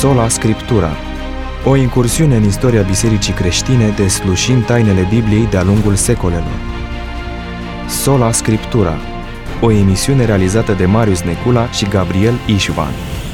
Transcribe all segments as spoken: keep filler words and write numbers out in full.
Sola Scriptura, o incursiune în istoria bisericii creștine deslușind tainele Bibliei de-a lungul secolelor. Sola Scriptura, o emisiune realizată de Marius Necula și Gabriel Ișvan.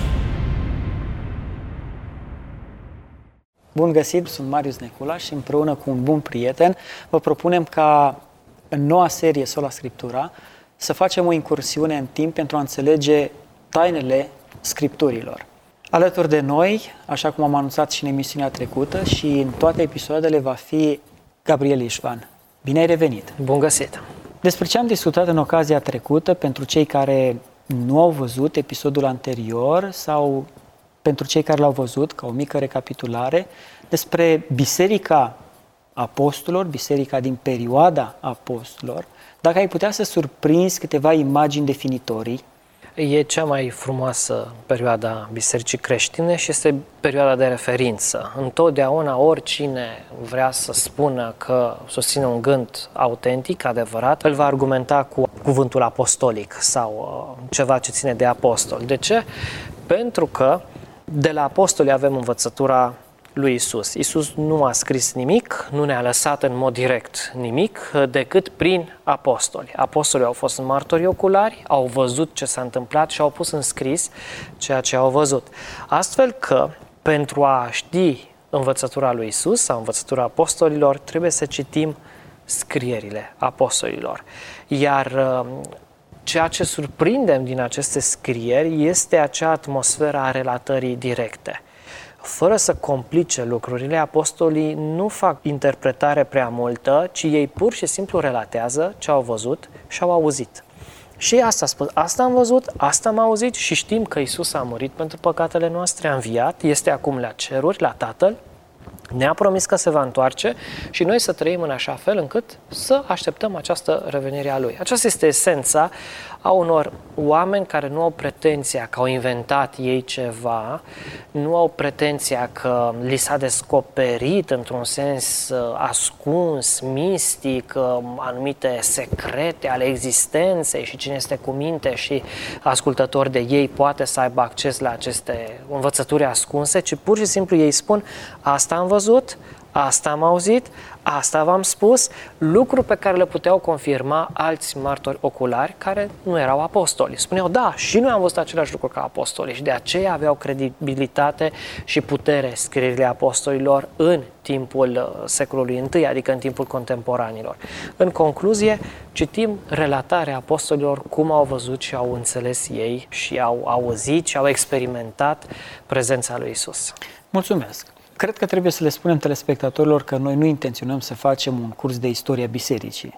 Bun găsit, sunt Marius Necula și împreună cu un bun prieten vă propunem ca în noua serie Sola Scriptura să facem o incursiune în timp pentru a înțelege tainele Scripturilor. Alături de noi, așa cum am anunțat și în emisiunea trecută și în toate episoadele, va fi Gabriel Ișvan. Bine ai revenit! Bun găsit! Despre ce am discutat în ocazia trecută, pentru cei care nu au văzut episodul anterior sau pentru cei care l-au văzut, ca o mică recapitulare, despre Biserica Apostolilor, Biserica din perioada Apostolilor, dacă ai putea să surprinzi câteva imagini definitorii. E cea mai frumoasă perioada bisericii creștine și este perioada de referință. Întotdeauna oricine vrea să spună că susține un gând autentic, adevărat, îl va argumenta cu cuvântul apostolic sau ceva ce ține de apostol. De ce? Pentru că de la apostoli avem învățătura lui Isus. Isus nu a scris nimic, nu ne-a lăsat în mod direct nimic, decât prin apostoli. Apostolii au fost martori oculari, au văzut ce s-a întâmplat și au pus în scris ceea ce au văzut. Astfel că, pentru a ști învățătura lui Isus sau învățătura apostolilor, trebuie să citim scrierile apostolilor. Iar ceea ce surprindem din aceste scrieri este acea atmosferă a relatării directe. Fără să complice lucrurile, apostolii nu fac interpretare prea multă, ci ei pur și simplu relatează ce au văzut și au auzit. Și asta a spus, asta am văzut, asta am auzit și știm că Isus a murit pentru păcatele noastre, a înviat, este acum la ceruri, la Tatăl, ne-a promis că se va întoarce și noi să trăim în așa fel încât să așteptăm această revenire a Lui. Aceasta este esența a unor oameni care nu au pretenția că au inventat ei ceva, nu au pretenția că li s-a descoperit într-un sens ascuns, mistic, anumite secrete ale existenței și cine este cu minte și ascultător de ei poate să aibă acces la aceste învățături ascunse, ci pur și simplu ei spun: asta am văzut, asta am auzit, asta v-am spus, lucruri pe care le puteau confirma alți martori oculari care nu erau apostoli. Spuneau, da, și noi am văzut același lucru ca apostoli și de aceea aveau credibilitate și putere scrierile apostolilor în timpul secolului întâi, adică în timpul contemporanilor. În concluzie, citim relatarea apostolilor, cum au văzut și au înțeles ei și au auzit și au experimentat prezența lui Isus. Mulțumesc! Cred că trebuie să le spunem telespectatorilor că noi nu intenționăm să facem un curs de istoria bisericii.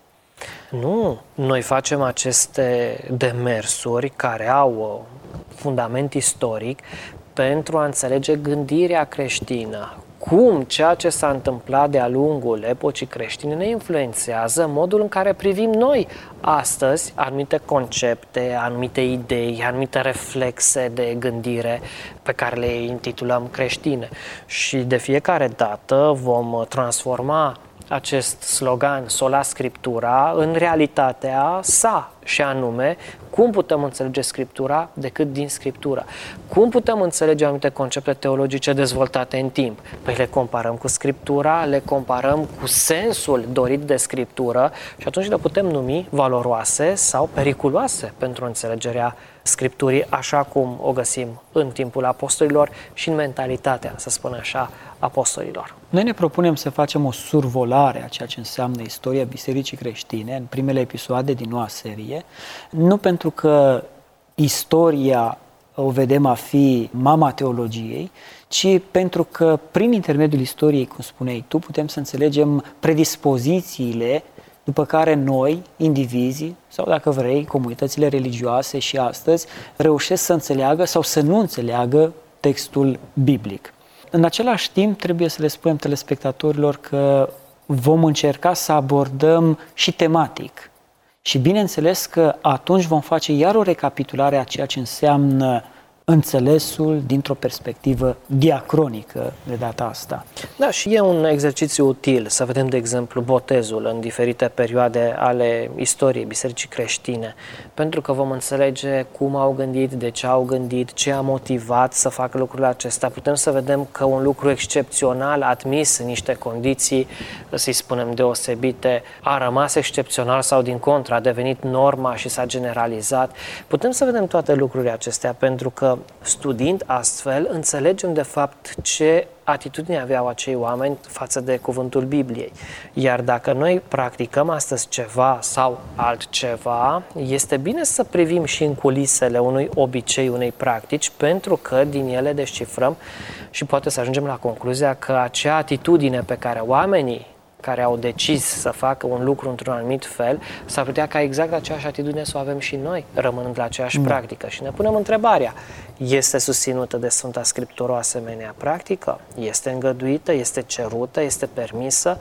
Nu, noi facem aceste demersuri care au fundament istoric pentru a înțelege gândirea creștină. Cum ceea ce s-a întâmplat de-a lungul epocii creștine ne influențează modul în care privim noi astăzi anumite concepte, anumite idei, anumite reflexe de gândire pe care le intitulăm creștine. Și de fiecare dată vom transforma acest slogan Sola Scriptura în realitatea sa, și anume cum putem înțelege Scriptura decât din Scriptură. Cum putem înțelege anumite concepte teologice dezvoltate în timp? Păi le comparăm cu Scriptura, le comparăm cu sensul dorit de Scriptură și atunci le putem numi valoroase sau periculoase pentru înțelegerea Scripturii așa cum o găsim în timpul apostolilor și în mentalitatea, să spun așa, apostolilor. Noi ne propunem să facem o survolare a ceea ce înseamnă istoria bisericii creștine în primele episoade din noua serie, nu pentru că istoria o vedem a fi mama teologiei, ci pentru că prin intermediul istoriei, cum spuneai tu, putem să înțelegem predispozițiile după care noi, indivizii, sau dacă vrei, comunitățile religioase și astăzi, reușesc să înțeleagă sau să nu înțeleagă textul biblic. În același timp, trebuie să le spunem telespectatorilor că vom încerca să abordăm și tematic. Și bineînțeles că atunci vom face iar o recapitulare a ceea ce înseamnă înțelesul dintr-o perspectivă diacronică de data asta. Da, și e un exercițiu util să vedem, de exemplu, botezul în diferite perioade ale istoriei bisericii creștine, pentru că vom înțelege cum au gândit, de ce au gândit, ce a motivat să facă lucrurile acestea. Putem să vedem că un lucru excepțional admis în niște condiții, să-i spunem, deosebite, a rămas excepțional sau din contră a devenit norma și s-a generalizat. Putem să vedem toate lucrurile acestea pentru că studiind astfel înțelegem de fapt ce atitudine aveau acei oameni față de cuvântul Bibliei. Iar dacă noi practicăm astăzi ceva sau altceva, este bine să privim și în culisele unui obicei, unei practici, pentru că din ele descifrăm și poate să ajungem la concluzia că acea atitudine pe care oamenii care au decis să facă un lucru într-un anumit fel, s-ar putea ca exact aceeași atitudine să o avem și noi, rămânând la aceeași da. practică. Și ne punem întrebarea, este susținută de Sfânta Scriptură o asemenea practică? Este îngăduită? Este cerută? Este permisă?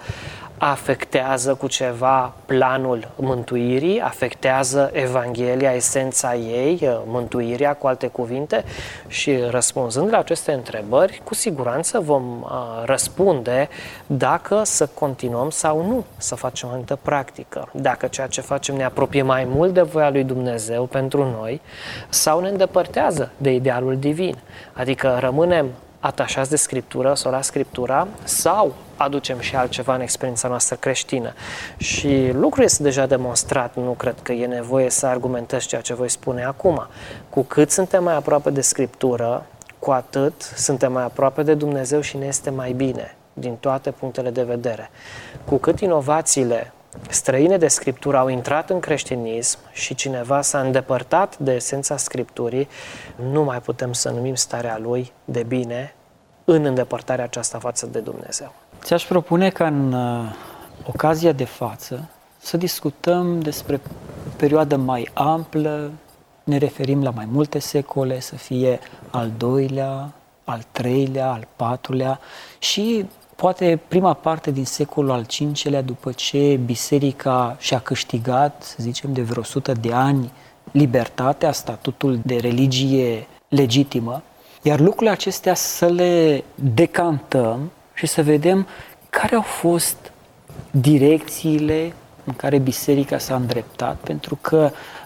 Afectează cu ceva planul mântuirii? Afectează Evanghelia, esența ei, mântuirea, cu alte cuvinte? Și răspunzând la aceste întrebări, cu siguranță vom răspunde dacă să continuăm sau nu să facem o anumită practică. Dacă ceea ce facem ne apropie mai mult de voia lui Dumnezeu pentru noi sau ne îndepărtează de idealul divin. Adică rămânem atașați de Scriptură sau la Scriptura sau aducem și altceva în experiența noastră creștină. Și lucrul este deja demonstrat, nu cred că e nevoie să argumentez ceea ce voi spune acum. Cu cât suntem mai aproape de Scriptură, cu atât suntem mai aproape de Dumnezeu și ne este mai bine din toate punctele de vedere. Cu cât inovațiile străine de Scriptură au intrat în creștinism și cineva s-a îndepărtat de esența Scripturii, nu mai putem să numim starea lui de bine în îndepărtarea aceasta față de Dumnezeu. Ți-aș propune ca în uh, ocazia de față să discutăm despre o perioadă mai amplă, ne referim la mai multe secole, să fie al doilea, al treilea, al patrulea și poate prima parte din secolul al cincelea, după ce biserica și-a câștigat, să zicem, de vreo o sută de ani libertatea, statutul de religie legitimă, iar lucrurile acestea să le decantăm și să vedem care au fost direcțiile în care biserica s-a îndreptat, pentru că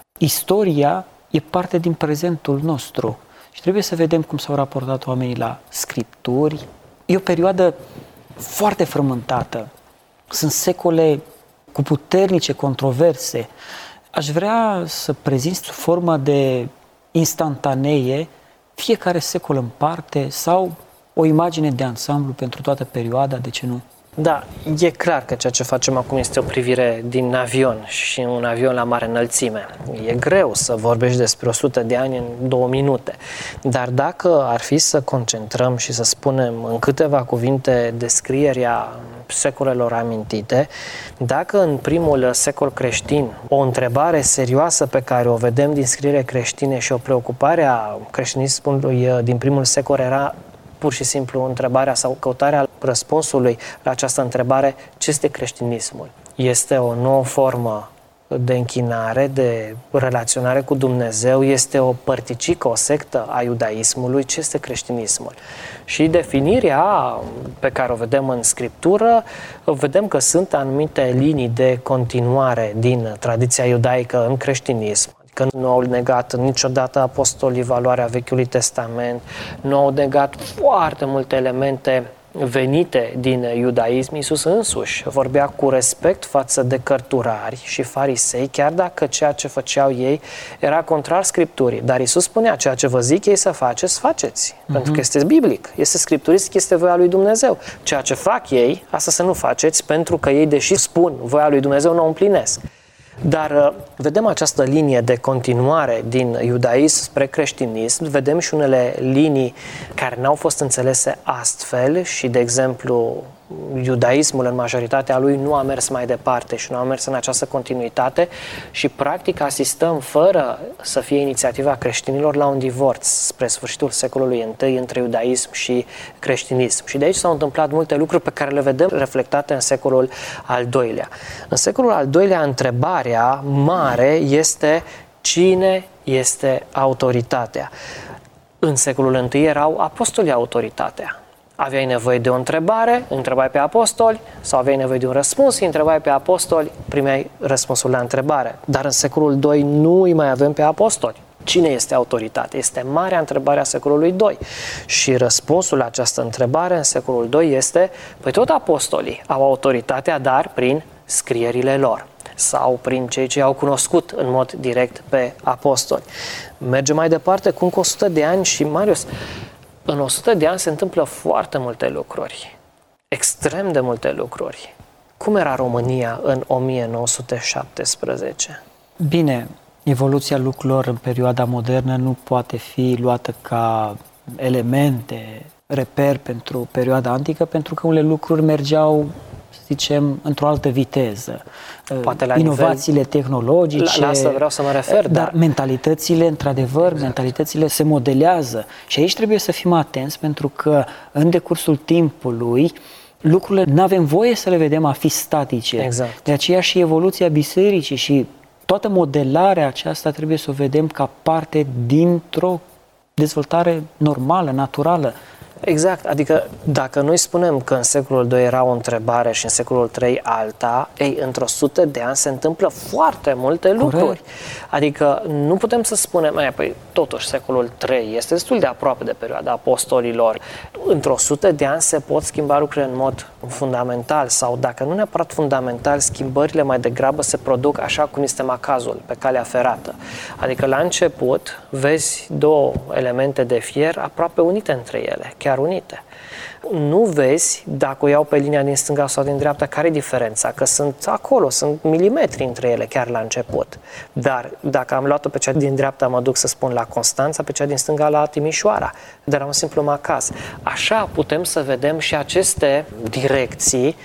istoria e parte din prezentul nostru și trebuie să vedem cum s-au raportat oamenii la Scripturi. E o perioadă foarte frământată. Sunt secole cu puternice controverse. Aș vrea să prezint sub formă de instantanee fiecare secol în parte sau o imagine de ansamblu pentru toată perioada, de ce nu? Da, e clar că ceea ce facem acum este o privire din avion și un avion la mare înălțime. E greu să vorbești despre o sută de ani în două minute, dar dacă ar fi să concentrăm și să spunem în câteva cuvinte descrierea secolelor amintite, dacă în primul secol creștin o întrebare serioasă pe care o vedem din scriere creștine și o preocupare a creștinismului din primul secol era pur și simplu întrebarea sau căutarea răspunsului la această întrebare, ce este creștinismul? Este o nouă formă de închinare, de relaționare cu Dumnezeu, este o părticică, o sectă a iudaismului, ce este creștinismul? Și definirea pe care o vedem în Scriptură, vedem că sunt anumite linii de continuare din tradiția iudaică în creștinism. Că nu au negat niciodată apostolii valoarea Vechiului Testament, nu au negat foarte multe elemente venite din iudaism. Iisus însuși vorbea cu respect față de cărturari și farisei, chiar dacă ceea ce făceau ei era contrar Scripturii. Dar Iisus spunea, ceea ce vă zic ei să faceți, faceți. Uh-huh. Pentru că este biblic, este scripturistic, este voia lui Dumnezeu. Ceea ce fac ei, asta să nu faceți, pentru că ei, deși spun voia lui Dumnezeu, nu o împlinesc. Dar vedem această linie de continuare din iudaism spre creștinism, vedem și unele linii care n-au fost înțelese astfel și, de exemplu, iudaismul în majoritatea lui nu a mers mai departe și nu a mers în această continuitate și practic asistăm fără să fie inițiativa creștinilor la un divorț spre sfârșitul secolului întâi între iudaism și creștinism. Și de aici s-au întâmplat multe lucruri pe care le vedem reflectate în secolul al doilea. În secolul al doilea, întrebarea mare este cine este autoritatea. În secolul întâi erau apostolii autoritatea. Aveai nevoie de o întrebare, întrebai pe apostoli, sau aveai nevoie de un răspuns, îi întrebai pe apostoli, primeai răspunsul la întrebare. Dar în secolul doi nu îi mai avem pe apostoli. Cine este autoritate? Este marea întrebare a secolului doi. Și răspunsul la această întrebare în secolul doi este, păi tot apostolii au autoritatea, dar prin scrierile lor sau prin cei ce au cunoscut în mod direct pe apostoli. Mergem mai departe cu încă o sută de ani și, Marius, în o sută de ani se întâmplă foarte multe lucruri, extrem de multe lucruri. Cum era România în o mie nouă sute șaptesprezece? Bine, evoluția lucrurilor în perioada modernă nu poate fi luată ca elemente, reper pentru perioada antică, pentru că unele lucruri mergeau, să zicem, într-o altă viteză. Poate la inovațiile nivel... tehnologice. La, la asta vreau să mă refer, dar... dar... mentalitățile, într-adevăr, exact. mentalitățile se modelează. Și aici trebuie să fim atenți, pentru că în decursul timpului lucrurile nu avem voie să le vedem a fi statice. Exact. De aceea și evoluția bisericii și toată modelarea aceasta trebuie să o vedem ca parte dintr-o dezvoltare normală, naturală. Exact, adică dacă noi spunem că în secolul doi era o întrebare și în secolul trei alta, ei, într-o sută de ani se întâmplă foarte multe Corect. lucruri. Adică nu putem să spunem, mai, păi totuși secolul trei este destul de aproape de perioada apostolilor. Într-o sută de ani se pot schimba lucrurile în mod fundamental sau, dacă nu neapărat fundamental, schimbările mai degrabă se produc așa cum este macazul, pe calea ferată. Adică la început vezi două elemente de fier aproape unite între ele, chiar unite. Nu vezi, dacă o iau pe linia din stânga sau din dreapta, care e diferența, că sunt acolo, sunt milimetri între ele chiar la început. Dar dacă am luat-o pe cea din dreapta, mă duc să spun la Constanța, pe cea din stânga la Timișoara, de la un simplu macaz. Așa putem să vedem și aceste direcții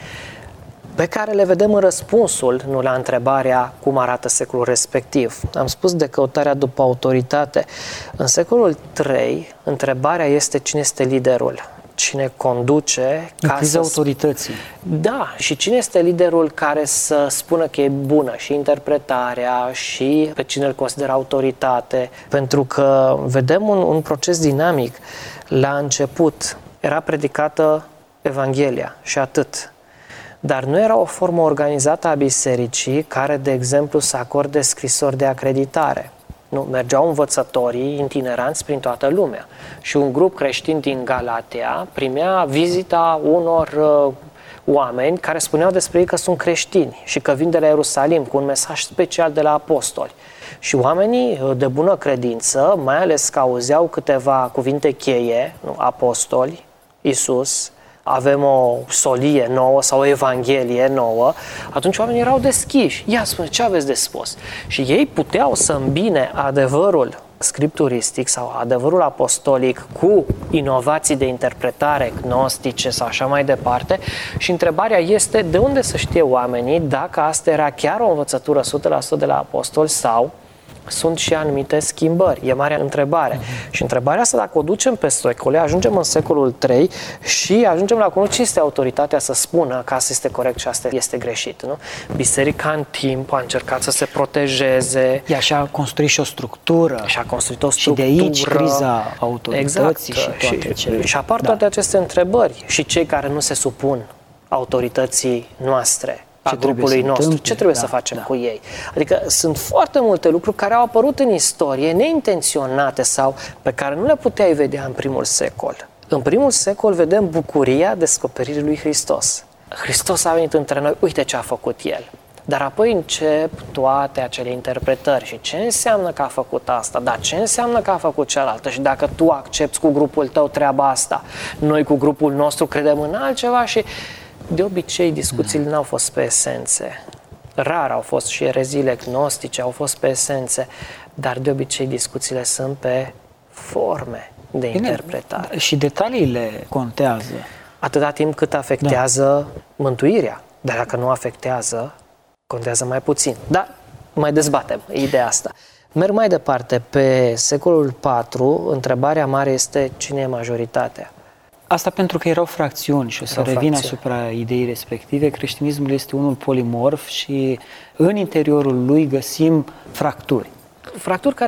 pe care le vedem în răspunsul, nu la întrebarea cum arată secolul respectiv. Am spus de căutarea după autoritate. În secolul trei, întrebarea este cine este liderul, cine conduce. Ca criza autorității. Da, și cine este liderul care să spună că e bună și interpretarea și pe cine îl consideră autoritate. Pentru că vedem un, un proces dinamic. La început era predicată Evanghelia și atât. Dar nu era o formă organizată a bisericii care, de exemplu, să acorde scrisori de acreditare. Nu, mergeau învățătorii itineranți prin toată lumea. Și un grup creștin din Galatia primea vizita unor uh, oameni care spuneau despre ei că sunt creștini și că vin de la Ierusalim cu un mesaj special de la apostoli. Și oamenii de bună credință, mai ales că auzeau câteva cuvinte cheie, nu, apostoli, Iisus, avem o solie nouă sau o evanghelie nouă, atunci oamenii erau deschiși. Ia spune, ce aveți de spus? Și ei puteau să îmbine adevărul scripturistic sau adevărul apostolic cu inovații de interpretare gnostice sau așa mai departe. Și întrebarea este de unde să știe oamenii dacă asta era chiar o învățătură o sută la sută de la apostoli sau sunt și anumite schimbări. E marea întrebare. Uh-huh. Și întrebarea asta, dacă o ducem pe secole, ajungem în secolul trei și ajungem la cum ce este autoritatea să spună că asta este corect și asta este greșit. Nu? Biserica în timp a încercat să se protejeze. Ea și-a construit și o structură. Și-a construit o structură. Și de aici criza autorității exact. și toate și, cele. Și apar da. toate aceste întrebări. Și cei care nu se supun autorității noastre, a grupului nostru. Întâmple? Ce trebuie da, să facem da. cu ei? Adică sunt foarte multe lucruri care au apărut în istorie, neintenționate sau pe care nu le puteai vedea în primul secol. În primul secol vedem bucuria descoperirii lui Hristos. Hristos a venit între noi, uite ce a făcut El. Dar apoi încep toate acele interpretări și ce înseamnă că a făcut asta, dar ce înseamnă că a făcut cealaltă și dacă tu accepti cu grupul tău treaba asta, noi cu grupul nostru credem în altceva și de obicei discuțiile n-au fost pe esențe. Rar au fost și ereziile gnostice, au fost pe esențe, dar de obicei discuțiile sunt pe forme de Bine, interpretare. Și detaliile contează. Atâta timp cât afectează da. mântuirea, dar dacă nu afectează, contează mai puțin. Dar mai dezbatem ideea asta. Merg mai departe. Pe secolul patru, întrebarea mare este cine e majoritatea? Asta pentru că erau fracțiuni și o să erau revin fracțiuni. asupra ideii respective. Creștinismul este unul polimorf și în interiorul lui găsim fracturi. Fracturi care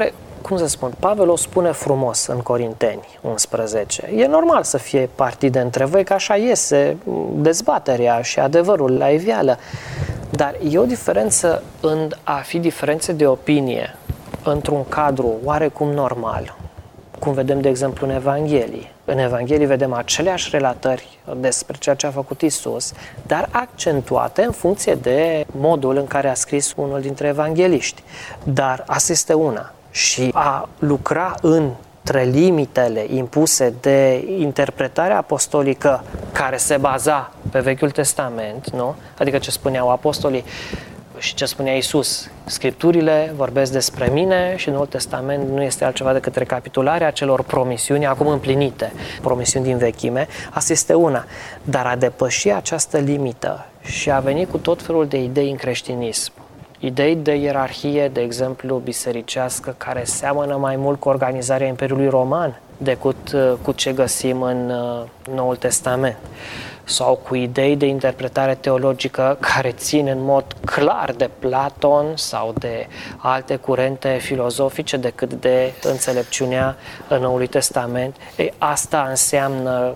cum să spun, Pavel o spune frumos în Corinteni unsprezece. E normal să fie partide între voi, că așa iese dezbaterea și adevărul la iveală. Dar e o diferență în a fi diferențe de opinie într-un cadru oarecum normal, cum vedem, de exemplu, în Evanghelii. În Evanghelii vedem aceleași relatări despre ceea ce a făcut Isus, dar accentuate în funcție de modul în care a scris unul dintre evangeliști. Dar asta este una. Și a lucra între limitele impuse de interpretarea apostolică care se baza pe Vechiul Testament, nu? Adică ce spuneau apostolii și ce spunea Iisus. Scripturile vorbesc despre mine și Noul Testament nu este altceva decât recapitularea acelor promisiuni acum împlinite, promisiuni din vechime. Asta este una. Dar a depăși această limită și a venit cu tot felul de idei în creștinism. Idei de ierarhie, de exemplu, bisericească, care seamănă mai mult cu organizarea Imperiului Roman decât cu ce găsim în Noul Testament. Sau cu idei de interpretare teologică care țin în mod clar de Platon sau de alte curente filozofice decât de înțelepciunea Noului Testament. Ei, asta înseamnă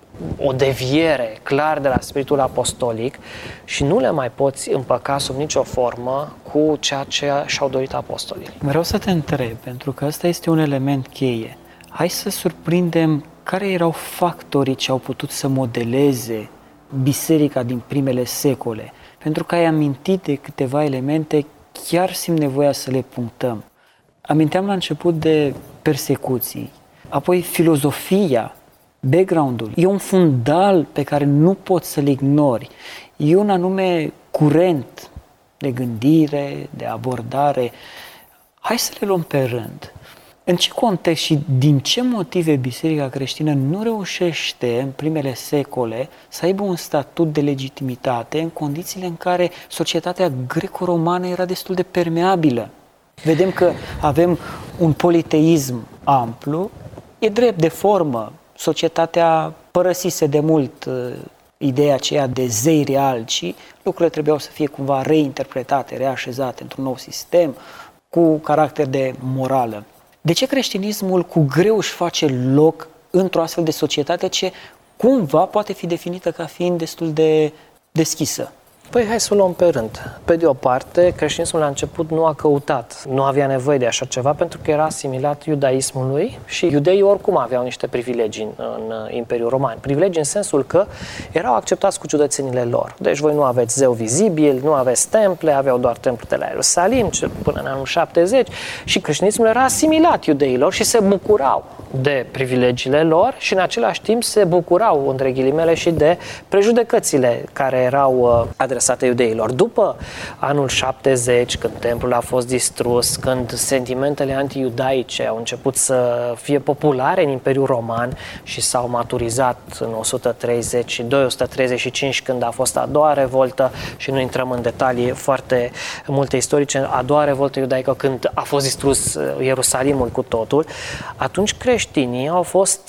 o deviere clar de la spiritul apostolic și nu le mai poți împăca sub nicio formă cu ceea ce și-au dorit apostolii. Vreau să te întreb, pentru că ăsta este un element cheie. Hai să surprindem care erau factorii ce au putut să modeleze biserica din primele secole. Pentru că ai amintit de câteva elemente, chiar simt nevoia să le punctăm. Aminteam la început de persecuții, apoi filozofia, background-ul. E un fundal pe care nu poți să-l ignori. E un anume curent de gândire, de abordare. Hai să le luăm pe rând. În ce context și din ce motive biserica creștină nu reușește în primele secole să aibă un statut de legitimitate în condițiile în care societatea greco-romană era destul de permeabilă? Vedem că avem un politeism amplu, e drept de formă. Societatea părăsise de mult uh, ideea aceea de zei reali și lucrurile trebuiau să fie cumva reinterpretate, reașezate într-un nou sistem cu caracter de morală. De ce creștinismul cu greu își face loc într-o astfel de societate ce cumva poate fi definită ca fiind destul de deschisă? Păi hai să o luăm pe rând. Pe de o parte, creștinismul la început nu a căutat, nu avea nevoie de așa ceva pentru că era asimilat iudaismului și iudeii oricum aveau niște privilegii în, în Imperiul Roman. Privilegii în sensul că erau acceptați cu ciudățenile lor. Deci voi nu aveți zeu vizibil, nu aveți temple, aveau doar templul de la Ierusalim până în anul șaptezeci și creștinismul era asimilat iudeilor și se bucurau de privilegiile lor și în același timp se bucurau, între ghilimele, și de prejudecățile care erau adresate iudeilor. După anul șaptezeci, când templul a fost distrus, când sentimentele anti-iudaice au început să fie populare în Imperiul Roman și s-au maturizat în o sută treizeci și doi - o sută treizeci și cinci, când a fost a doua revoltă, și nu intrăm în detalii foarte multe istorice, a doua revoltă iudaică, când a fost distrus Ierusalimul cu totul, atunci creștinii au fost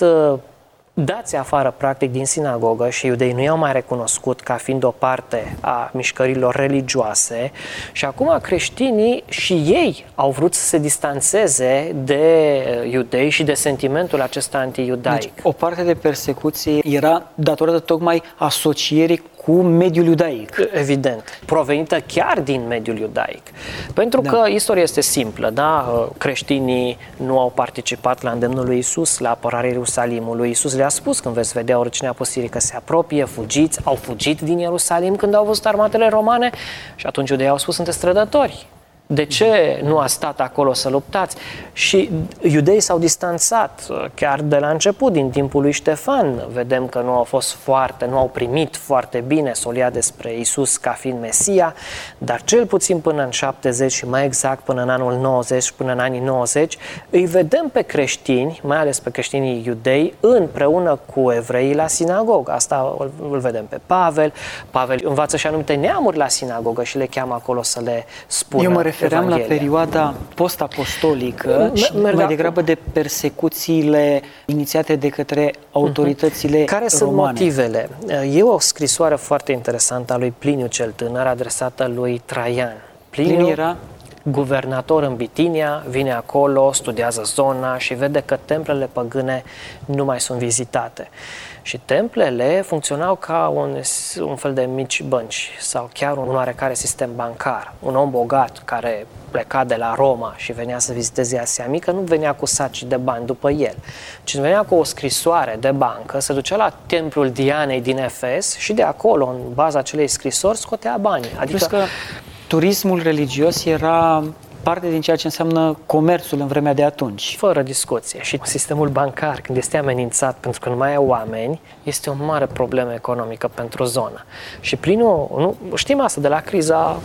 dați afară practic din sinagogă și iudeii nu i-au mai recunoscut ca fiind o parte a mișcărilor religioase și acum creștinii și ei au vrut să se distanțeze de iudei și de sentimentul acesta anti-iudaic. Deci, o parte de persecuție era datorată tocmai asocierii cu mediul iudaic. Evident. Provenită chiar din mediul iudaic. Pentru da. că istoria este simplă, da? Creștinii nu au participat la îndemnul lui Iisus, la apărarea Ierusalimului. Iisus le-a spus, când veți vedea oricine apostolică că se apropie, fugiți. Au fugit din Ierusalim când au văzut armatele romane și atunci iudeii au spus, sunteți trădători. De ce nu a stat acolo să luptați? Și iudeii s-au distanțat chiar de la început, din timpul lui Ștefan. Vedem că nu au fost foarte, nu au primit foarte bine solia despre Iisus ca fiind Mesia, dar cel puțin până în șaptezeci și mai exact până în anul nouăzeci, până în anii nouăzeci, îi vedem pe creștini, mai ales pe creștinii iudei, împreună cu evreii la sinagogă. Asta îl vedem pe Pavel. Pavel învață și anumite neamuri la sinagogă și le cheamă acolo să le spună. Eu mă refeream Evanghelia. La perioada post-apostolică și mai degrabă de persecuțiile inițiate de către autoritățile Care romane. sunt motivele? E o scrisoare foarte interesantă a lui Pliniu cel Tânăr, adresată lui Traian. Pliniu, Pliniu era? guvernator în Bitinia, vine acolo, studiază zona și vede că templele păgâne nu mai sunt vizitate. Și templele funcționau ca un, un fel de mici bănci sau chiar un oarecare sistem bancar. Un om bogat care pleca de la Roma și venea să viziteze Asia Mică nu venea cu saci de bani după el, ci venea cu o scrisoare de bancă, se ducea la templul Dianei din Efes și de acolo, în baza acelei scrisori, scotea banii. Adică că turismul religios era parte din ceea ce înseamnă comerțul în vremea de atunci. Fără discuție. Și sistemul bancar, când este amenințat pentru că nu mai au oameni, este o mare problemă economică pentru zonă. Și Pliniu, nu, știm asta de la criza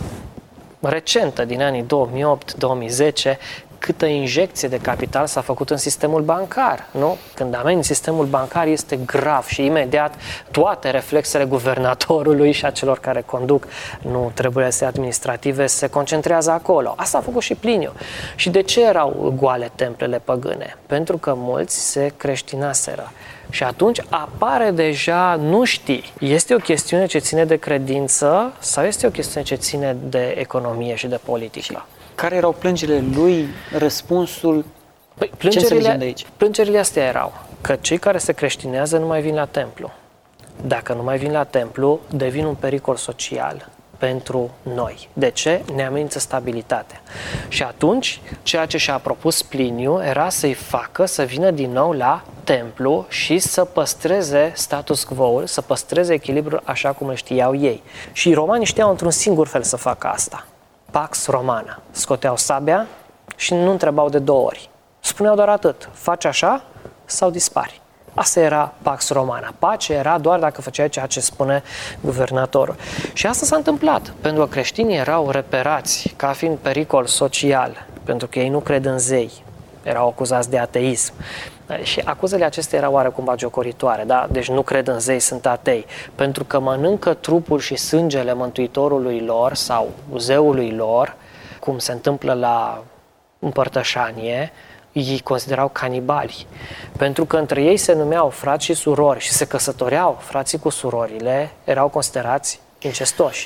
recentă din anii două mii opt două mii zece, câtă injecție de capital s-a făcut în sistemul bancar, nu? Când ameninți sistemul bancar este grav și imediat toate reflexele guvernatorului și a celor care conduc nu trebuie să administrative se concentrează acolo. Asta a făcut și Pliniu. Și de ce erau goale templele păgâne? Pentru că mulți se creștinaseră. Și atunci apare deja, nu știi, este o chestiune ce ține de credință sau este o chestiune ce ține de economie și de politică? Și care erau plângerile lui, răspunsul? Păi, plângerile, de aici? Plângerile astea erau că cei care se creștinează nu mai vin la templu. Dacă nu mai vin la templu, devin un pericol social pentru noi. De ce? Ne amenință stabilitatea. Și atunci, ceea ce și-a propus Pliniu era să-i facă să vină din nou la templu și să păstreze status quo-ul, să păstreze echilibrul așa cum îl știau ei. Și romanii știau într-un singur fel să facă asta. Pax Romana. Scoteau sabia și nu întrebau de două ori. Spuneau doar atât. Faci așa sau dispari. Asta era Pax Romana. Pace era doar dacă făceai ceea ce spune guvernatorul. Și asta s-a întâmplat, pentru că creștinii erau reperați ca fiind pericol social, pentru că ei nu cred în zei. Erau acuzați de ateism. Și acuzele acestea erau oarecum bagiocoritoare, da? Deci nu cred în zei, sunt atei, pentru că mănâncă trupul și sângele mântuitorului lor sau zeului lor, cum se întâmplă la împărtășanie, ei considerau canibali, pentru că între ei se numeau frați și surori și se căsătoreau frații cu surorile, erau considerați incestoși.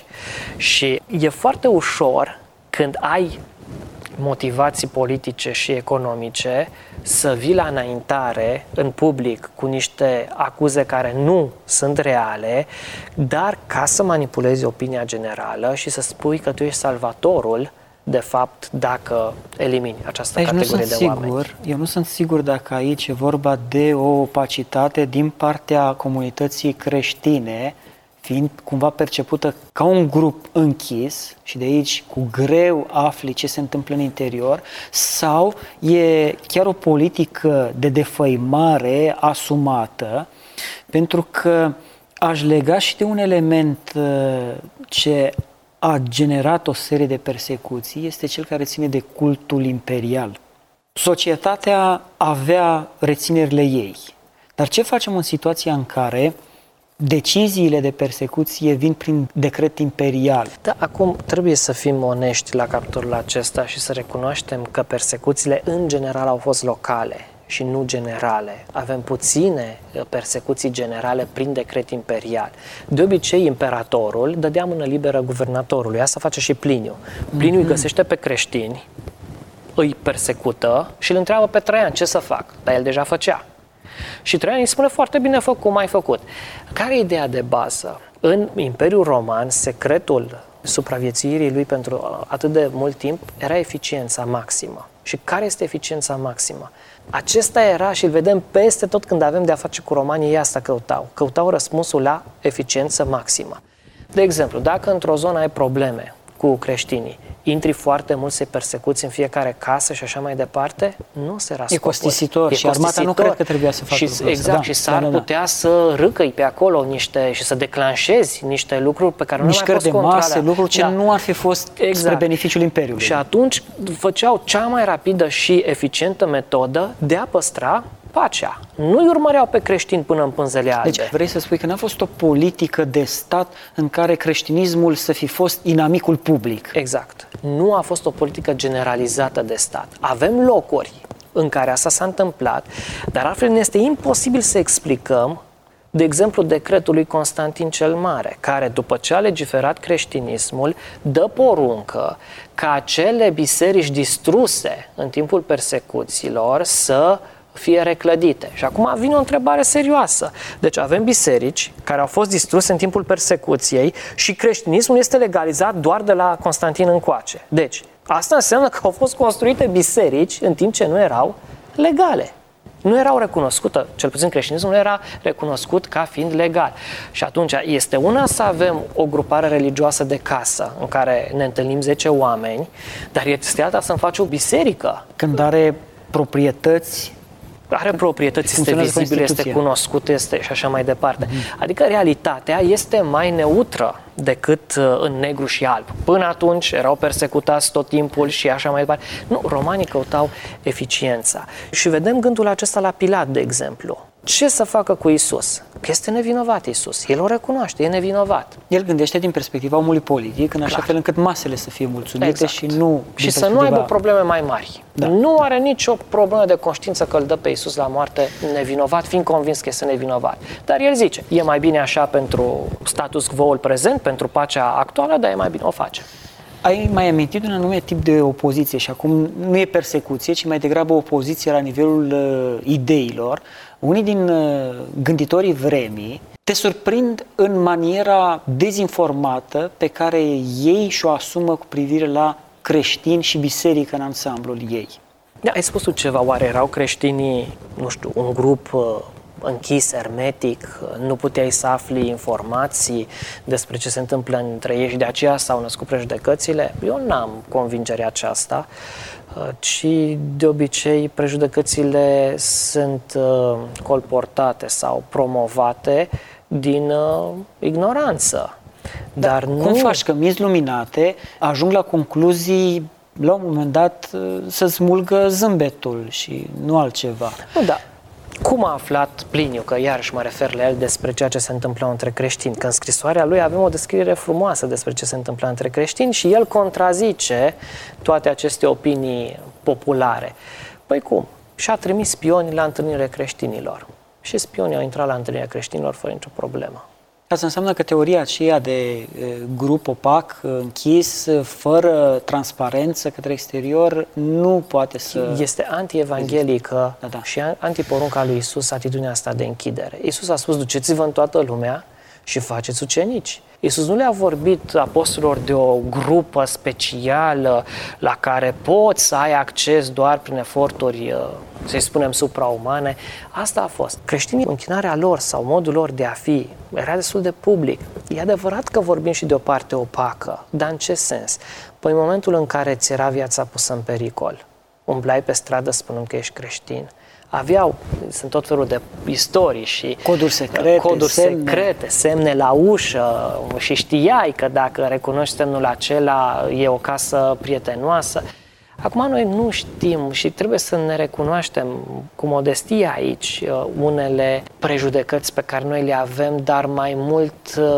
Și e foarte ușor când ai motivații politice și economice să vii la înaintare în public cu niște acuze care nu sunt reale, dar ca să manipulezi opinia generală și să spui că tu ești salvatorul, de fapt, dacă elimini această aici categorie de sigur, oameni. Eu nu sunt sigur dacă aici e vorba de o opacitate din partea comunității creștine, fiind cumva percepută ca un grup închis și de aici cu greu afli ce se întâmplă în interior, sau e chiar o politică de defăimare asumată, pentru că aș lega și de un element ce a generat o serie de persecuții, este cel care ține de cultul imperial. Societatea avea reținerile ei, dar ce facem în situația în care deciziile de persecuție vin prin decret imperial? Da, acum trebuie să fim onești la capitolul acesta și să recunoaștem că persecuțiile în general au fost locale și nu generale. Avem puține persecuții generale prin decret imperial. De obicei, imperatorul dădea mână liberă guvernatorului. Asta face și Pliniu. Pliniu mm-hmm. îi găsește pe creștini, îi persecută și îl întreabă pe Traian ce să fac. Dar el deja făcea. Și Traian îi spune foarte bine făcut, cum ai făcut. Care e ideea de bază? În Imperiul Roman, secretul supraviețuirii lui pentru atât de mult timp era eficiența maximă. Și care este eficiența maximă? Acesta era și îl vedem peste tot când avem de a face cu romanii, ei asta căutau. Căutau răspunsul la eficiență maximă. De exemplu, dacă într-o zonă ai probleme cu creștinii, intri foarte mult să-i persecuți în fiecare casă și așa mai departe, nu se scopul. E costisitor e și costisitor. Armata nu cred că trebuia să facă și, lucrul exact, da, și s-ar da, da, putea să râcăi pe acolo niște și să declanșezi niște lucruri pe care nu mai fost controlate. Mișcări de masă, lucruri ce da. nu ar fi fost exact. Spre beneficiul Imperiului. Și atunci făceau cea mai rapidă și eficientă metodă de a păstra pacea. Nu-i urmăreau pe creștini până în pânzele albe. Deci vrei să spui că n-a fost o politică de stat în care creștinismul să fi fost inamicul public. Exact. Nu a fost o politică generalizată de stat. Avem locuri în care asta s-a întâmplat, dar altfel ne este imposibil să explicăm De exemplu, decretul lui Constantin cel Mare, care după ce a legiferat creștinismul, dă poruncă ca acele biserici distruse în timpul persecuțiilor să fie reclădite. Și acum vine o întrebare serioasă. Deci avem biserici care au fost distruse în timpul persecuției și creștinismul este legalizat doar de la Constantin încoace. Deci, asta înseamnă că au fost construite biserici în timp ce nu erau legale. Nu erau recunoscute, cel puțin creștinismul nu era recunoscut ca fiind legal. Și atunci este una să avem o grupare religioasă de casă în care ne întâlnim zece oameni, dar este alta să-mi faci o biserică. Când are proprietăți, are proprietăți, este vizibil, este cunoscut, este și așa mai departe. Mm-hmm. Adică realitatea este mai neutră decât în negru și alb. Până atunci erau persecutați tot timpul și așa mai departe. Nu, romanii căutau eficiența. Și vedem gândul acesta la Pilat, de exemplu. Ce să facă cu Iisus? Că este nevinovat Iisus. El o recunoaște, e nevinovat. El gândește din perspectiva omului politic, în așa Clar. fel încât masele să fie mulțumite exact. și nu... Și să nu aibă probleme mai mari. Da. Nu are nicio problemă de conștiință că îl dă pe Iisus la moarte nevinovat, fiind convins că este nevinovat. Dar el zice, e mai bine așa pentru status quo-ul prezent, pentru pacea actuală, dar e mai bine, o face. Ai mai amintit un anume tip de opoziție și acum nu e persecuție, ci mai degrabă opoziție la nivelul uh, ideilor. Unii din uh, gânditorii vremii te surprind în maniera dezinformată pe care ei și-o asumă cu privire la creștini și biserică în ansamblul ei. Da, ai spus tu ceva, oare erau creștinii, nu știu, un grup uh, închis, hermetic, nu puteai să afli informații despre ce se întâmplă între ei și de aceea s-au născut prejudecățile? Eu n-am convingerea aceasta, ci de obicei prejudecățile sunt colportate sau promovate din ignoranță. Dar nu... Cum faci că minți luminate ajung la concluzii la un moment dat să smulgă zâmbetul și nu altceva? Nu, da. Cum a aflat Pliniu, că iarăși mă refer la el, despre ceea ce se întâmplă între creștini? Că în scrisoarea lui avem o descriere frumoasă despre ce se întâmplă între creștini și el contrazice toate aceste opinii populare. Păi cum? Și-a trimis spioni la întâlnirile creștinilor. Și spionii au intrat la întâlnirea creștinilor fără nicio problemă. Asta înseamnă că teoria aceea de grup opac, închis, fără transparență către exterior, nu poate să... Este antievanghelică da, da. și antiporunca lui Iisus atitudinea asta de închidere. Iisus a spus, duceți-vă în toată lumea și faceți ucenici. Iisus nu le-a vorbit apostolilor de o grupă specială la care poți să ai acces doar prin eforturi, să-i spunem, supraumane. Asta a fost. Creștinii, închinarea lor sau modul lor de a fi era destul de public. E adevărat că vorbim și de o parte opacă, dar în ce sens? Păi în momentul în care ți era viața pusă în pericol, umblai pe stradă spunând că ești creștin, aveau, sunt tot felul de istorii și coduri secrete, coduri semne. secrete, semne la ușă și știai că dacă recunoști semnul acela e o casă prietenoasă. Acum noi nu știm și trebuie să ne recunoaștem cu modestie aici unele prejudecăți pe care noi le avem, dar mai mult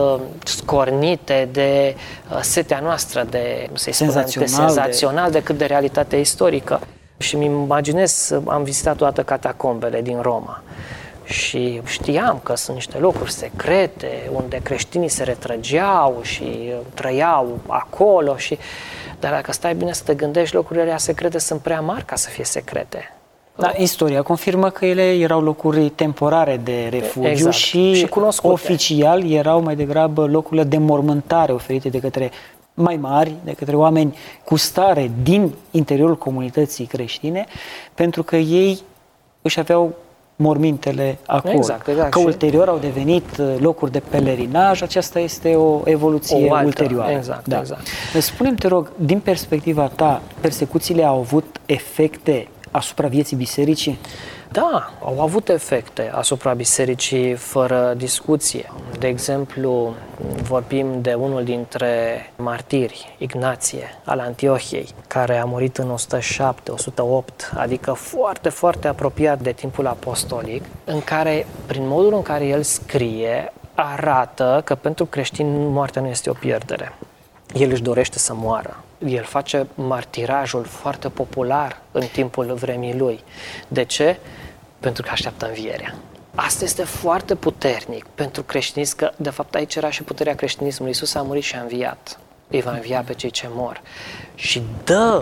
scornite de setea noastră de, să-i spunem, de senzațional decât de realitatea istorică. Și îmi imaginez, am vizitat toate catacombele din Roma și știam că sunt niște locuri secrete unde creștinii se retrăgeau și trăiau acolo și... Dar dacă stai bine să te gândești, locurile alea secrete sunt prea mari ca să fie secrete. Da, istoria confirmă că ele erau locuri temporare de refugiu exact. și, și oficial erau mai degrabă locurile de mormântare oferite de către mai mari, de către oameni cu stare din interiorul comunității creștine, pentru că ei își aveau mormintele acolo. Exact, exact. Că ulterior au devenit locuri de pelerinaj, aceasta este o evoluție o altă, ulterioară. Exact, da. exact. Spune-mi, te rog, din perspectiva ta, persecuțiile au avut efecte asupra vieții bisericii? Da, au avut efecte asupra bisericii fără discuție. De exemplu, vorbim de unul dintre martiri, Ignație, al Antiohiei, care a murit în o sută șapte - o sută opt, adică foarte, foarte apropiat de timpul apostolic, în care, prin modul în care el scrie, arată că pentru creștini moartea nu este o pierdere. El își dorește să moară. El face martirajul foarte popular în timpul vremii lui. De ce? Pentru că așteaptă învierea. Asta este foarte puternic pentru creștinism, că de fapt aici era și puterea creștinismului. Iisus a murit și a înviat. Îi va învia pe cei ce mor. Și dă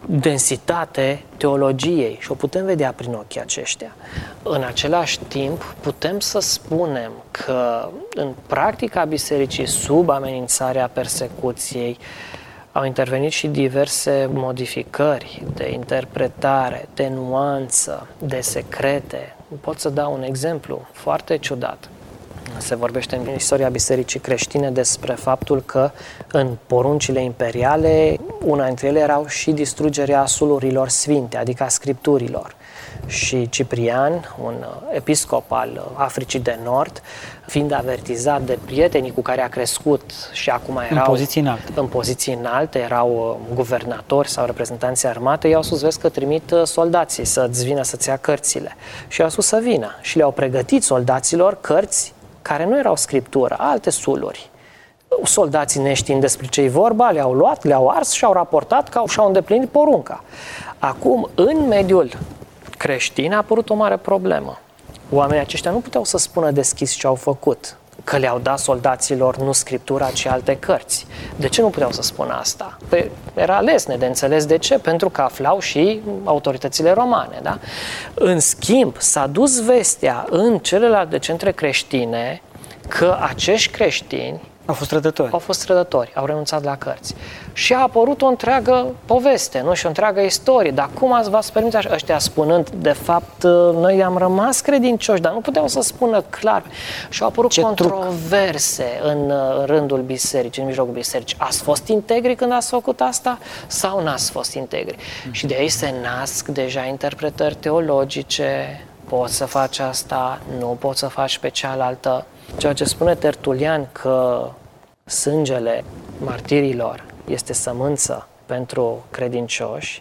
densitate teologiei și o putem vedea prin ochii aceștia. În același timp, putem să spunem că în practica bisericii, sub amenințarea persecuției, au intervenit și diverse modificări de interpretare, de nuanță, de secrete. Pot să dau un exemplu foarte ciudat. Se vorbește în istoria bisericii creștine despre faptul că în poruncile imperiale, una dintre ele erau și distrugerea sulurilor sfinte, adică a scripturilor. Și Ciprian, un episcop al Africii de Nord, fiind avertizat de prietenii cu care a crescut și acum erau în poziții înalte, în poziții înalte erau guvernatori sau reprezentanții armatei, i-au spus, vezi că trimit soldații să-ți vină să-ți ia cărțile. Și i-au spus să vină. Și le-au pregătit soldaților cărți care nu erau scriptură, alte suluri. Soldații, neștiind despre ce-i vorba, le-au luat, le-au ars și au raportat că și-au îndeplinit porunca. Acum, în mediul creștin a apărut o mare problemă. Oamenii aceștia nu puteau să spună deschis ce au făcut, că le-au dat soldaților nu scriptura, ci alte cărți. De ce nu puteau să spună asta? Păi era lesne de înțeles de ce, pentru că aflau și autoritățile romane. Da? În schimb, s-a dus vestea în celelalte centre creștine că acești creștini au fost trădători. Au fost trădători, au renunțat la cărți. Și a apărut o întreagă poveste, nu? Și o întreagă istorie. Dar cum ați v-ați permis așa? Ăștia spunând, de fapt, noi am rămas credincioși, dar nu puteau să spună clar. Și au apărut Ce controverse în, în rândul bisericii, în mijlocul bisericii. Ați fost integri când ați făcut asta sau n-ați fost integri? Mm. Și de aici se nasc deja interpretări teologice. Poți să faci asta, nu poți să faci pe cealaltă. Ceea ce spune Tertulian că sângele martirilor este sămânță pentru credincioși,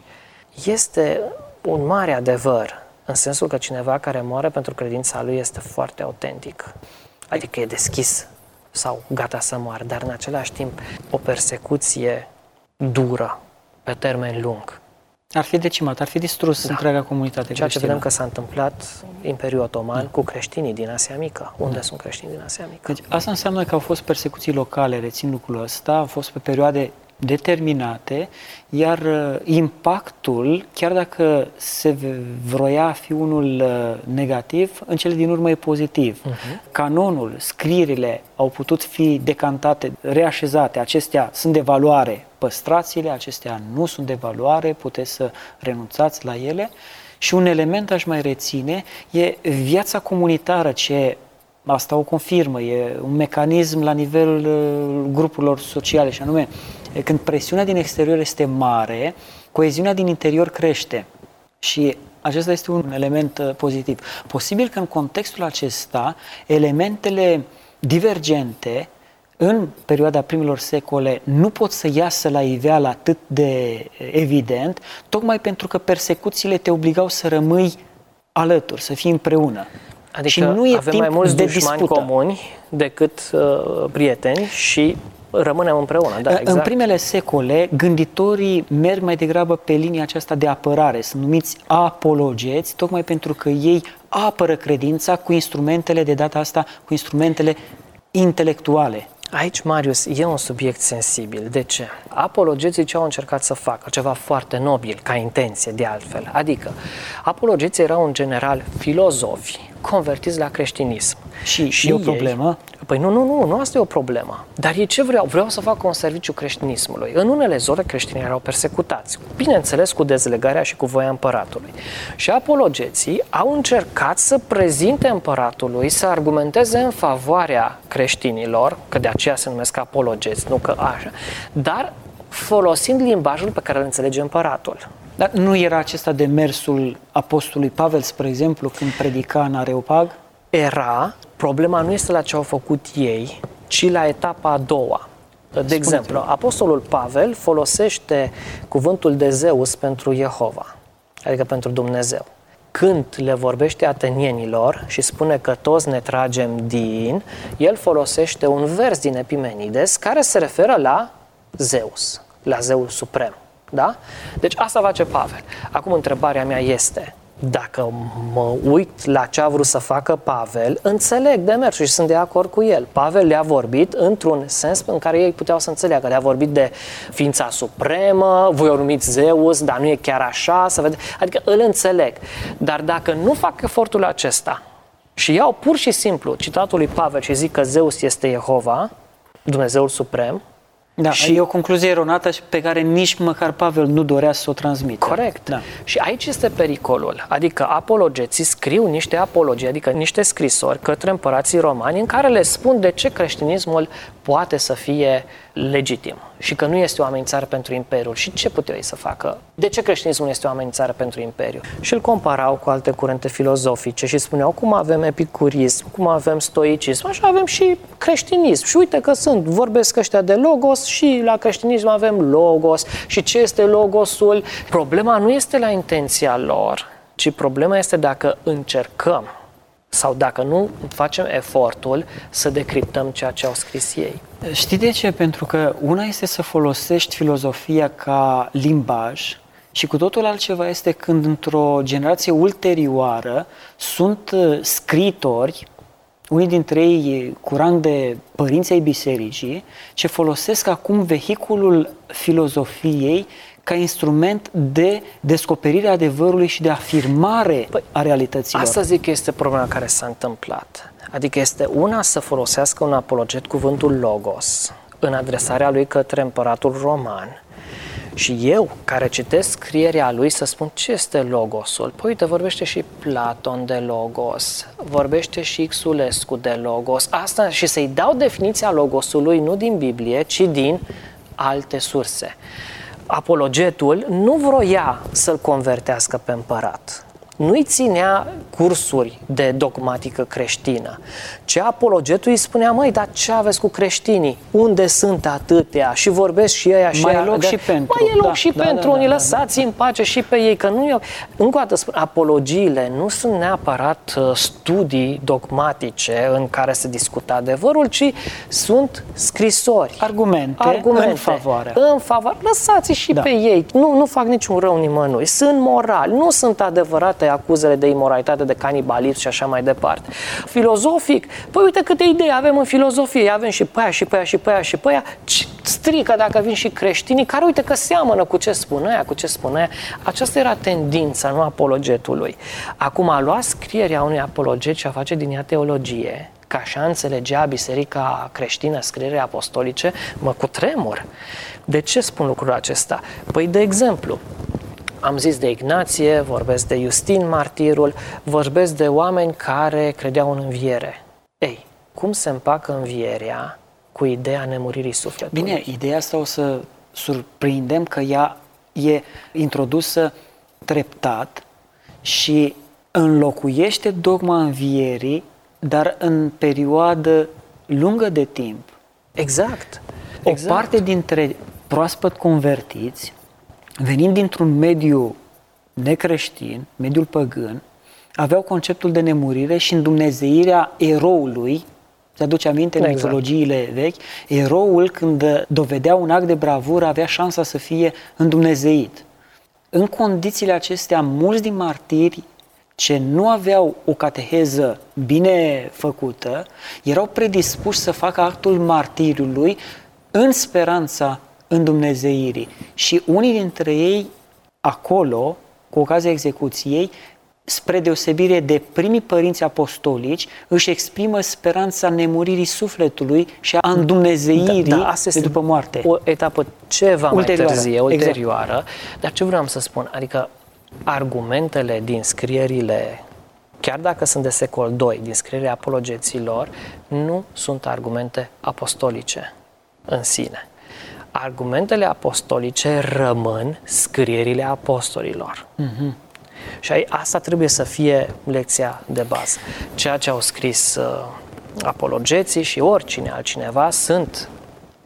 este un mare adevăr, în sensul că cineva care moare pentru credința lui este foarte autentic, adică e deschis sau gata să moară, dar în același timp o persecuție dură, pe termen lung. Ar fi decimat, ar fi distrus da. întreaga comunitate Ceea creștină. ce vedem că s-a întâmplat Imperiul Otoman da. cu creștinii din Asia Mică. Unde da. sunt creștinii din Asia Mică? Deci asta înseamnă că au fost persecuții locale, rețin lucrul ăsta, au fost pe perioade determinate, iar impactul, chiar dacă se vroia a fi unul negativ, în cele din urmă e pozitiv. Uh-huh. Canonul, scrierile au putut fi decantate, reașezate, acestea sunt de valoare, păstrați-le, acestea nu sunt de valoare, puteți să renunțați la ele. Și un element aș mai reține e viața comunitară, ce asta o confirmă, e un mecanism la nivelul uh, grupurilor sociale, și anume, când presiunea din exterior este mare, coeziunea din interior crește și acesta este un element uh, pozitiv. Posibil că în contextul acesta, elementele divergente în perioada primilor secole nu pot să iasă la iveală atât de evident, tocmai pentru că persecuțiile te obligau să rămâi alături, să fii împreună. Adică și nu e avem timp mai mulți de dușmani dispută. comuni decât uh, prieteni și rămânem împreună. Da, exact. În primele secole, gânditorii merg mai degrabă pe linia aceasta de apărare, sunt numiți apologeți, tocmai pentru că ei apără credința cu instrumentele, de data asta, cu instrumentele intelectuale. Aici, Marius, e un subiect sensibil. De ce? Apologeții ce au încercat să facă? Ceva foarte nobil, ca intenție, de altfel. Adică, apologeții erau, în general, filozofi convertiți la creștinism. Și, și e o problemă? Păi nu, nu, nu, nu asta e o problemă. Dar ei ce vreau? Vreau să facă un serviciu creștinismului. În unele zone creștinii erau persecutați, bineînțeles cu dezlegarea și cu voia împăratului. Și apologeții au încercat să prezinte împăratului, să argumenteze în favoarea creștinilor, că de aceea se numesc apologeți, nu că așa, dar folosind limbajul pe care îl înțelege împăratul. Dar nu era acesta demersul apostolului Pavel, spre exemplu, când predica în Areopag? Era, problema nu este la ce au făcut ei, ci la etapa a doua. De Spune-te. exemplu, apostolul Pavel folosește cuvântul de Zeus pentru Jehova, adică pentru Dumnezeu. Când le vorbește atenienilor și spune că toți ne tragem din, el folosește un vers din Epimenides care se referă la Zeus, la Zeus suprem. Da? Deci asta face Pavel. Acum întrebarea mea este, dacă mă uit la ce a vrut să facă Pavel, înțeleg demersul și sunt de acord cu el. Pavel le-a vorbit într-un sens în care ei puteau să înțeleagă. Le-a vorbit de ființa supremă, voi o numiți Zeus, dar nu e chiar așa, să vede. Adică îl înțeleg. Dar dacă nu fac efortul acesta și iau pur și simplu citatul lui Pavel și zic că Zeus este Jehova, Dumnezeul Suprem, da, și e o concluzie eronată pe care nici măcar Pavel nu dorea să o transmită. Corect. Da. Și aici este pericolul. Adică apologeții scriu niște apologii, adică niște scrisori către împărații romani în care le spun de ce creștinismul poate să fie legitim și că nu este o amenințare pentru Imperiul. Și ce puteau ei să facă? De ce creștinismul este o amenințare pentru Imperiu? Și îl comparau cu alte curente filozofice și spuneau cum avem epicurism, cum avem stoicism, așa avem și creștinism. Și uite că sunt, vorbesc ăștia de logos și la creștinism avem logos. Și ce este logosul? Problema nu este la intenția lor, ci problema este dacă încercăm sau dacă nu facem efortul să decriptăm ceea ce au scris ei. Știi de ce? Pentru că una este să folosești filozofia ca limbaj și cu totul altceva este când într-o generație ulterioară sunt scriitori, unii dintre ei cu rang de părinți ai bisericii, ce folosesc acum vehiculul filozofiei ca instrument de descoperire a adevărului și de afirmare păi, a realităților. Asta zic că este problema care s-a întâmplat. Adică este una să folosească un apologet cuvântul logos în adresarea lui către împăratul roman. Și eu, care citesc scrierea lui, să spun ce este logosul. Păi uite, vorbește și Platon de logos, vorbește și Xulescu de logos. Asta și să-i dau definiția logosului nu din Biblie, ci din alte surse. Apologetul nu vroia să-l convertească pe împărat. Nu-i ținea cursuri de dogmatică creștină. Ce apologetul îi spunea, măi, dar ce aveți cu creștinii? Unde sunt atâtea? Și vorbesc și ăia și mai ăia. e loc de... și pentru. Mai e loc da, și da, pentru da, unii, da, lăsați da. în pace și pe ei, că nu e... Încă o dată spun, apologiile nu sunt neapărat studii dogmatice în care se discută adevărul, ci sunt scrisori. Argumente, Argumente în favoare. În favoare. Lăsați și da. pe ei. Nu, nu fac niciun rău nimănui. Sunt morali. Nu sunt adevărate acuzele de imoralitate, de canibalism și așa mai departe. Filozofic, păi uite câte idei avem în filozofie, avem și pe aia, și pe aia, și pe aia, și pe aia, strică dacă vin și creștinii, care uite că seamănă cu ce spune aia, cu ce spune aia. Aceasta era tendința, nu apologetului. Acum a luat scrierea unui apologet și a face din ea teologie, că așa înțelegea biserica creștină scrierile apostolice, mă cutremur. De ce spun lucrul acesta? Păi, de exemplu, am zis de Ignație, vorbesc de Iustin Martirul, vorbesc de oameni care credeau în înviere. Ei, cum se împacă învierea cu ideea nemuririi sufletului? Bine, ideea asta o să surprindem că ea e introdusă treptat și înlocuiește dogma învierii, dar în perioadă lungă de timp. Exact. O exact. parte dintre proaspăt convertiți, venind dintr-un mediu necreștin, mediul păgân, aveau conceptul de nemurire și îndumnezeirea eroului. Se aduce aminte în exact. mitologiile vechi, eroul când dovedea un act de bravură avea șansa să fie îndumnezeit. În condițiile acestea, mulți din martiri ce nu aveau o cateheză bine făcută, erau predispuși să facă actul martiriului în speranța îndumnezeirii. Și unii dintre ei, acolo, cu ocazia execuției, spre deosebire de primii părinți apostolici, își exprimă speranța nemuririi sufletului și a îndumnezeirii da, da, asta de după moarte. O etapă ceva ulterioară, mai târzie, ulterioară. Exact. Dar ce vreau să spun? Adică argumentele din scrierile, chiar dacă sunt de secol doi, din scrierile apologeților, nu sunt argumente apostolice în sine. Argumentele apostolice rămân scrierile apostolilor. Mm-hmm. Și asta trebuie să fie lecția de bază. Ceea ce au scris uh, apologeții și oricine altcineva sunt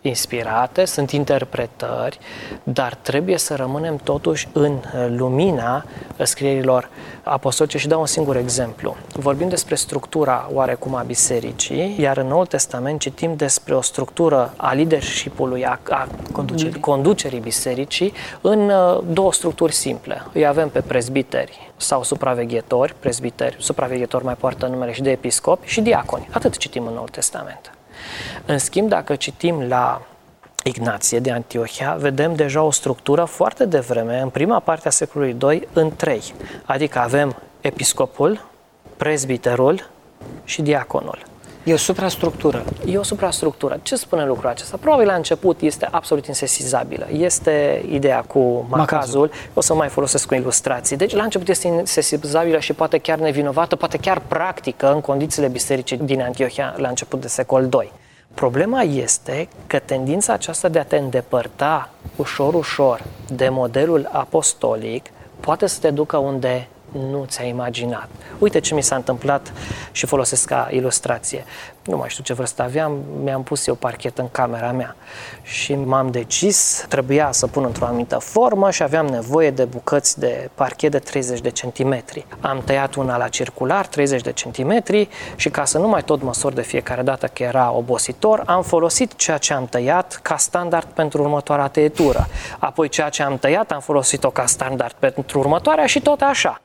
inspirate, sunt interpretări, dar trebuie să rămânem totuși în lumina scrierilor apostolice. Și dau un singur exemplu. Vorbim despre structura oarecum a bisericii, iar în Noul Testament citim despre o structură a leadership-ului, a, a conducerii. conducerii bisericii în două structuri simple. Îi avem pe prezbiteri sau supraveghetori, prezbiteri, supraveghetori mai poartă numele și de episcopi și diaconi. Atât citim în Noul Testament. În schimb, dacă citim la Ignație de Antiohia, vedem deja o structură foarte devreme, în prima parte a secolului doi, în trei. Adică avem episcopul, prezbiterul și diaconul. E o suprastructură. E o suprastructură. Ce spune lucrul acesta? Probabil la început este absolut insesizabilă. Este ideea cu macazul. macazul. O să mai folosesc cu ilustrații. Deci la început este insesizabilă și poate chiar nevinovată, poate chiar practică în condițiile bisericii din Antiohia la început de secol doi. Problema este că tendința aceasta de a te îndepărta ușor, ușor de modelul apostolic poate să te ducă unde nu ți-ai imaginat. Uite ce mi s-a întâmplat și folosesc ca ilustrație. Nu mai știu ce vârstă aveam, mi-am pus eu parchet în camera mea și m-am decis, trebuia să pun într-o anumită formă și aveam nevoie de bucăți de parchet de treizeci de centimetri. Am tăiat una la circular, treizeci de centimetri și ca să nu mai tot măsor de fiecare dată că era obositor, am folosit ceea ce am tăiat ca standard pentru următoarea tăietură. Apoi ceea ce am tăiat am folosit-o ca standard pentru următoarea și tot așa.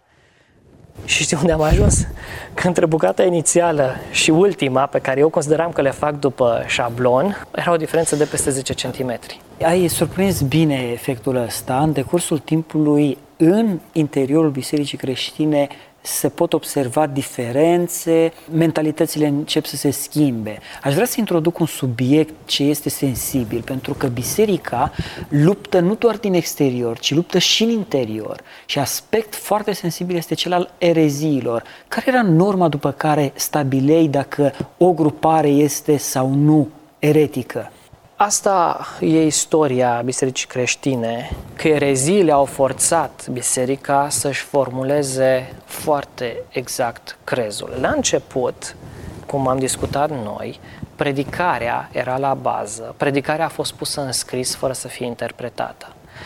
Și știi unde am ajuns? Că între bucata inițială și ultima, pe care eu consideram că le fac după șablon, era o diferență de peste zece centimetri. Ai surprins bine efectul ăsta. În decursul timpului, în interiorul bisericii creștine, se pot observa diferențe, mentalitățile încep să se schimbe. Aș vrea să introduc un subiect ce este sensibil, pentru că biserica luptă nu doar din exterior, ci luptă și în interior. Și aspect foarte sensibil este cel al ereziilor. Care era norma după care stabilei dacă o grupare este sau nu eretică? Asta e istoria bisericii creștine, că ereziile au forțat biserica să-și formuleze foarte exact crezul. La început, cum am discutat noi, predicarea era la bază, predicarea a fost pusă în scris fără să fie interpretată.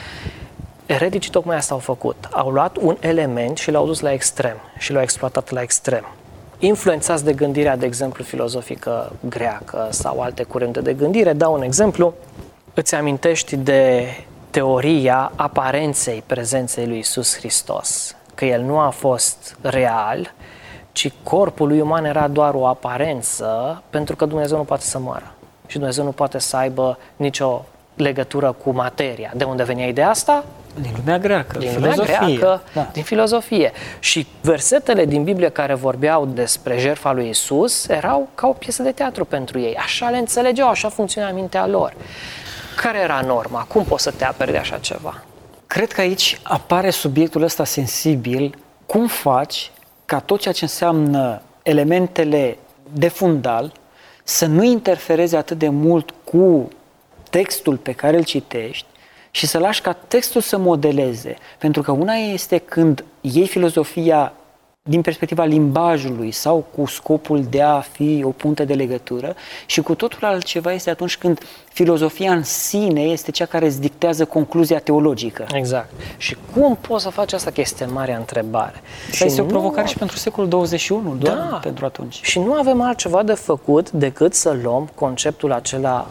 Ereticii tocmai asta au făcut, au luat un element și l-au dus la extrem și l-au exploatat la extrem. Influențați de gândirea, de exemplu, filozofică greacă sau alte curente de gândire. Dau un exemplu. Îți amintești de teoria aparenței prezenței lui Iisus Hristos, că El nu a fost real, ci corpul lui uman era doar o aparență, pentru că Dumnezeu nu poate să moară și Dumnezeu nu poate să aibă nicio legătură cu materia. De unde venea ideea asta? Din lumea greacă, din lumea greacă, da. Din filozofie. Și versetele din Biblie care vorbeau despre jertfa lui Iisus erau ca o piesă de teatru pentru ei. Așa le înțelegeau, așa funcționa mintea lor. Care era norma? Cum poți să te aperi de așa ceva? Cred că aici apare subiectul ăsta sensibil. Cum faci ca tot ceea ce înseamnă elementele de fundal să nu interfereze atât de mult cu textul pe care îl citești și să lași ca textul să modeleze. Pentru că una este când iei filozofia din perspectiva limbajului sau cu scopul de a fi o punte de legătură și cu totul altceva este atunci când filozofia în sine este cea care îți dictează concluzia teologică. Exact. Și cum poți să faci asta? Că este marea întrebare. Și este o provocare nu... și pentru secolul douăzeci și unu, doar da. Pentru atunci. Și nu avem altceva de făcut decât să luăm conceptul acela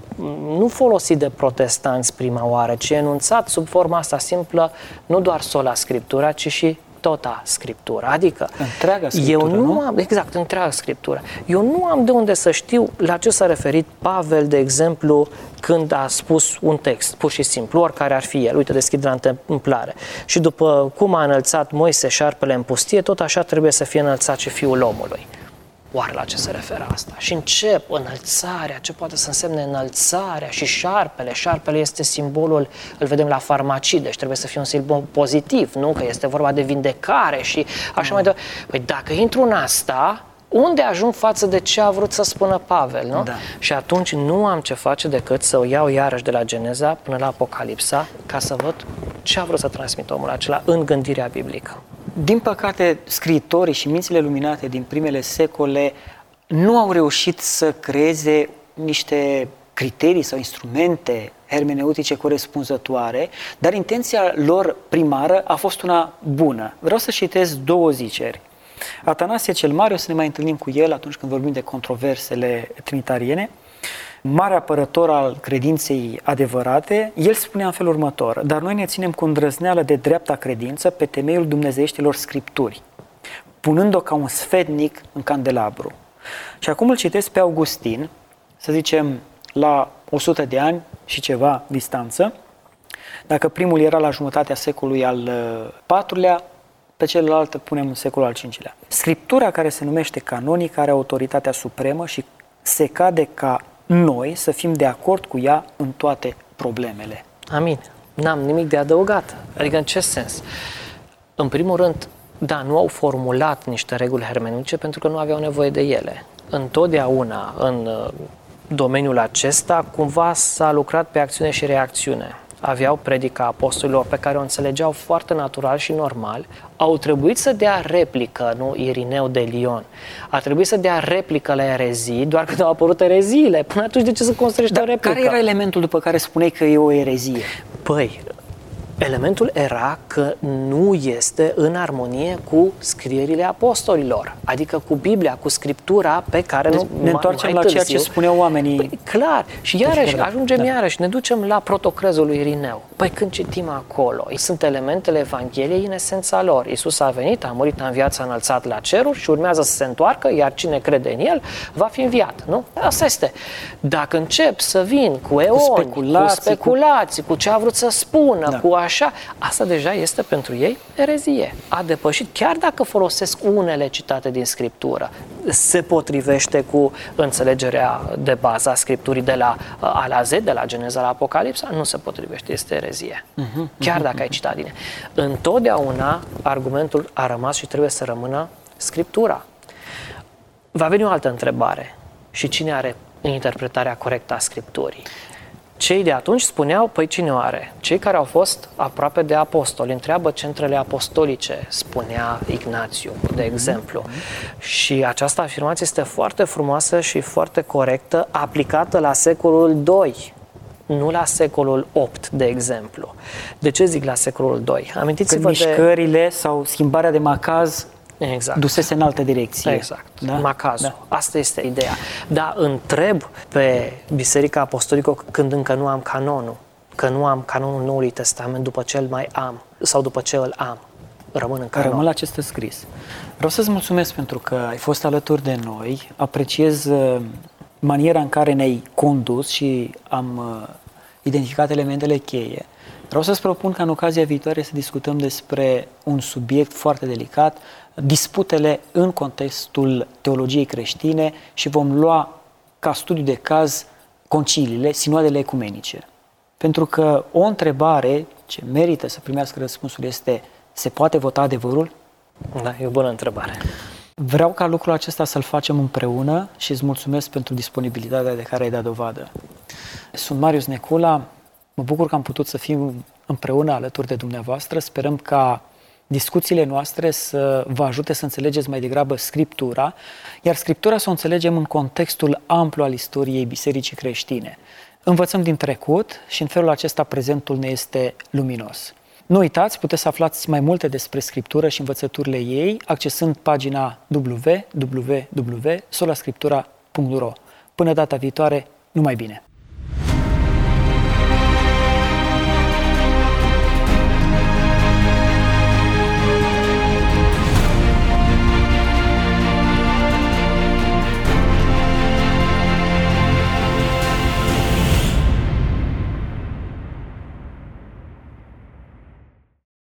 nu folosit de protestanți prima oară, ci enunțat sub forma asta simplă, nu doar sola Scriptura, ci și tota Scriptura. Adică, întreaga Scriptură, eu nu, nu? am, exact, întreaga Scriptură. Eu nu am de unde să știu la ce s-a referit Pavel, de exemplu, când a spus un text, pur și simplu, oricare ar fi el. Uite, deschid la întâmplare. Și după cum a înălțat Moise șarpele în pustie, tot așa trebuie să fie înălțat și Fiul omului. Oare la ce se referă asta? Și încep înălțarea, ce poate să însemne înălțarea și șarpele. Șarpele este simbolul, îl vedem la farmacii, deci trebuie să fie un simbol pozitiv, nu? Că este vorba de vindecare și așa mai departe. Păi dacă intru în asta, unde ajung față de ce a vrut să spună Pavel, nu? Da. Și atunci nu am ce face decât să o iau iarăși de la Geneza până la Apocalipsa ca să văd ce a vrut să transmită omul acela în gândirea biblică. Din păcate, scriitorii și mințile luminate din primele secole nu au reușit să creeze niște criterii sau instrumente hermeneutice corespunzătoare, dar intenția lor primară a fost una bună. Vreau să citesc două ziceri. Atanasie cel Mare, o să ne mai întâlnim cu el atunci când vorbim de controversele trinitariene, mare apărător al credinței adevărate, el spunea în felul următor: dar noi ne ținem cu îndrăzneală de dreapta credință pe temeiul dumnezeieștilor scripturi, punând-o ca un sfetnic în candelabru. Și acum îl citesc pe Augustin, să zicem la o sută de ani și ceva distanță. Dacă primul era la jumătatea secolului al patrulea, pe celălalt punem în secolul al cincilea. Scriptura care se numește canonică are autoritatea supremă și se cade ca noi să fim de acord cu ea în toate problemele. Amin. N-am nimic de adăugat. Adică în ce sens? În primul rând, da, nu au formulat niște reguli hermeneutice pentru că nu aveau nevoie de ele. Întotdeauna, în domeniul acesta, cumva s-a lucrat pe acțiune și reacțiune. Aveau predica apostolilor pe care o înțelegeau foarte natural și normal, au trebuit să dea replică, nu, Irineu de Lion, a trebuit să dea replică la erezii, doar când au apărut ereziile. Până atunci de ce să construiești o replică? Care era elementul după care spuneai că e o erezie? Păi, elementul era că nu este în armonie cu scrierile apostolilor, adică cu Biblia, cu Scriptura pe care deci nu, ne întoarcem la ceea ce spuneau oamenii. Păi, clar, și iarăși ajungem da. iarăși, ne ducem la protocrezul lui Irineu. Păi când citim acolo, sunt elementele Evangheliei în esența lor. Iisus a venit, a murit, a înviat, s-a înălțat la ceruri și urmează să se întoarcă, iar cine crede în El va fi înviat, nu? Asta este. Dacă încep să vin cu eoni, cu speculații, cu, speculații, cu... cu ce a vrut să spună, da. cu așa, asta deja este pentru ei erezie. A depășit, chiar dacă folosesc unele citate din Scriptură, se potrivește cu înțelegerea de bază a Scripturii de la A la Z, de la Geneza la Apocalipsa, nu se potrivește, este erezie. Uh-huh, chiar dacă uh-huh. ai citat din ea. Întotdeauna argumentul a rămas și trebuie să rămână Scriptura. Va veni o altă întrebare. Și cine are interpretarea corectă a Scripturii? Cei de atunci spuneau, păi cine o are? Cei care au fost aproape de apostoli. Întreabă centrele apostolice, spunea Ignațiu, de exemplu. Și această afirmație este foarte frumoasă și foarte corectă, aplicată la secolul doi, nu la secolul opt, de exemplu. De ce zic la secolul doi? Amintiți-vă de... mișcările sau schimbarea de macaz exact. dusese în altă direcție. Exact. Da? Macazul. Da. Asta este ideea. Dar întreb pe Biserica Apostolică când încă nu am canonul, că nu am canonul Noului Testament după ce îl mai am sau după ce îl am. Rămân în canon. Rămân la acest scris. Vreau să-ți mulțumesc pentru că ai fost alături de noi. Apreciez maniera în care ne-ai condus și am identificat elementele cheie. Vreau să-ți propun ca în ocazia viitoare să discutăm despre un subiect foarte delicat, disputele în contextul teologiei creștine, și vom lua ca studiu de caz conciliile, sinoadele ecumenice. Pentru că o întrebare ce merită să primească răspunsul este: se poate vota adevărul? Da, e o bună întrebare. Vreau ca lucrul acesta să-l facem împreună și îți mulțumesc pentru disponibilitatea de care ai dat dovadă. Sunt Marius Necula, mă bucur că am putut să fim împreună alături de dumneavoastră. Sperăm ca discuțiile noastre să vă ajute să înțelegeți mai degrabă Scriptura, iar Scriptura să o înțelegem în contextul amplu al istoriei Bisericii creștine. Învățăm din trecut și în felul acesta prezentul ne este luminos. Nu uitați, puteți să aflați mai multe despre Scriptură și învățăturile ei accesând pagina w w w punct sola scriptura punct r o. Până data viitoare, numai bine!